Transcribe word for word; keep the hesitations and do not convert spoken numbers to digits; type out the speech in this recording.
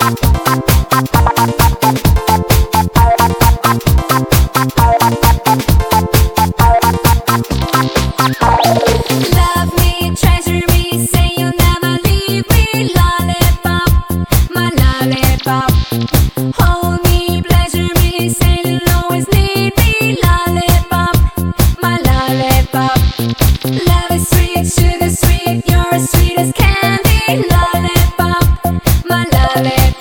Love me, treasure me, say you'll never leave me. Lollipop, my lollipop. Hold me, pleasure me, say you'll always need me. Lollipop, my lollipop.